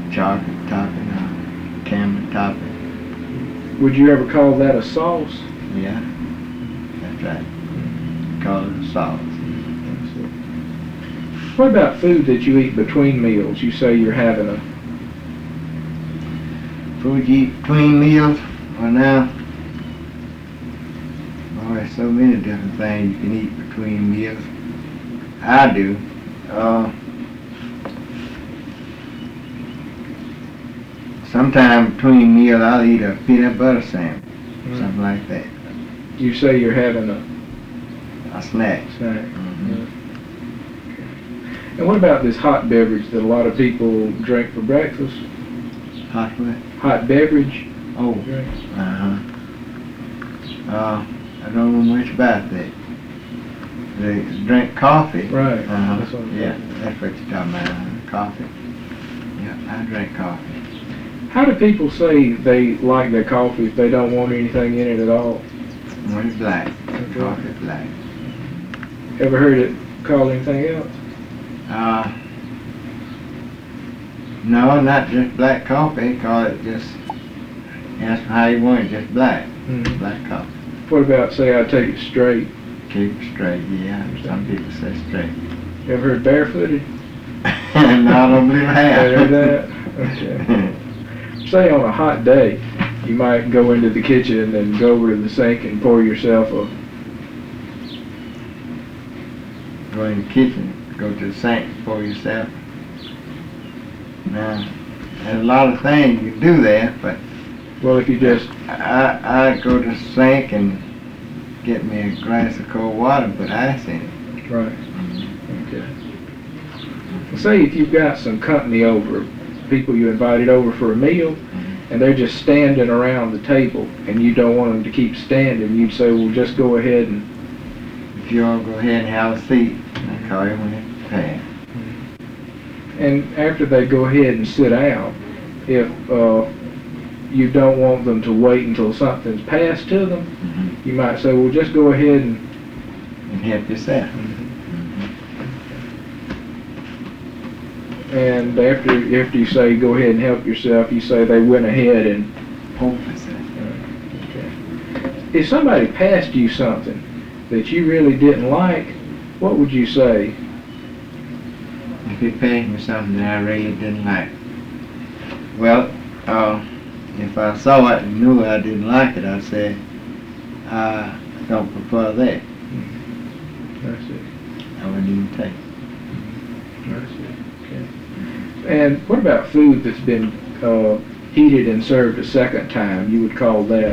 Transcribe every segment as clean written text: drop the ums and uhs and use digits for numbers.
chocolate topping, caramel topping. Would you ever call that a sauce? Yeah, that's right. Call it a sauce. What about food that you eat between meals? You say you're having a... Food you eat between meals? Well, now, there's so many different things you can eat between meals. I do. Sometime between meals I'll eat a peanut butter sandwich, something like that. You say you're having a snack. Mm-hmm. And what about this hot beverage that a lot of people drink for breakfast? Hot what? Hot beverage. Oh. Drinks. I don't know much about that. They drink coffee. Right. That's what that's what you're talking about. Coffee. Yeah, I drink coffee. How do people say they like their coffee if they don't want anything in it at all? Well, it's black. Coffee black. Ever heard it called anything else? No, not just black coffee. Call it just, ask how you want it, just black. Mm-hmm. Black coffee. What about, say, I take it straight? Keep it straight, yeah. Some people say straight. You ever heard barefooted? No, I don't believe I have. Heard that? Okay. Say on a hot day, you might go into the kitchen and go over to the sink and pour yourself a... Go in the kitchen, go to the sink, pour yourself. Now, there's a lot of things you do there, but... Well, if you just... I go to the sink and get me a glass of cold water and put ice in it. Right. Okay. Say if you've got some company over, people you invited over for a meal, and they're just standing around the table, and you don't want them to keep standing, you'd say, well, just go ahead and... If you want to go ahead and have a seat, I call you when it's passed. And after they go ahead and sit down, if you don't want them to wait until something's passed to them, you might say, well, just go ahead and help yourself. And after you say go ahead and help yourself, you say they went ahead and... Okay. If somebody passed you something that you really didn't like, what would you say? If he passed me something that I really didn't like, well, if I saw it and knew I didn't like it, I'd say, I don't prefer that. That's it. I wouldn't even take it. That's it. Okay. And what about food that's been heated and served a second time? You would call that?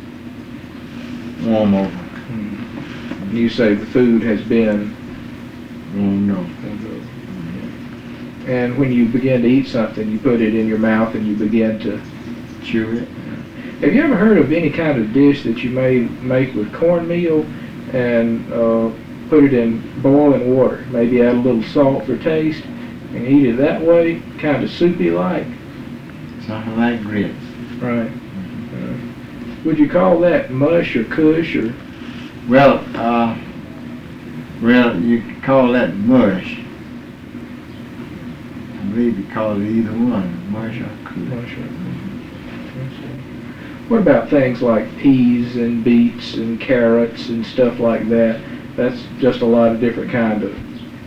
Warm over. You say the food has been... Warm over. And when you begin to eat something, you put it in your mouth and you begin to... Chew it. Have you ever heard of any kind of dish that you may make with cornmeal and put it in boiling water? Maybe add a little salt for taste and eat it that way, kind of soupy-like? Something like grits. Right. Would you call that mush or kush or... Well, you could call that mush. I believe you call it either one, mush or kush. What about things like peas and beets and carrots and stuff like that? That's just a lot of different kind of...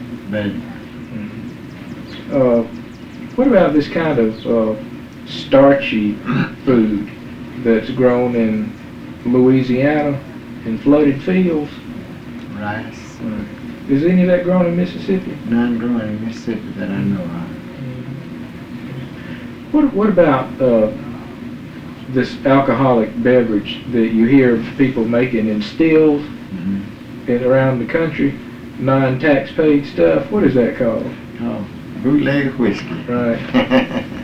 What about this kind of starchy food that's grown in Louisiana in flooded fields? Rice. Is any of that grown in Mississippi? None grown in Mississippi that I know of. What about this alcoholic beverage that you hear people making in stills and around the country, non-tax paid stuff? What is that called? Oh, bootleg whiskey. Right.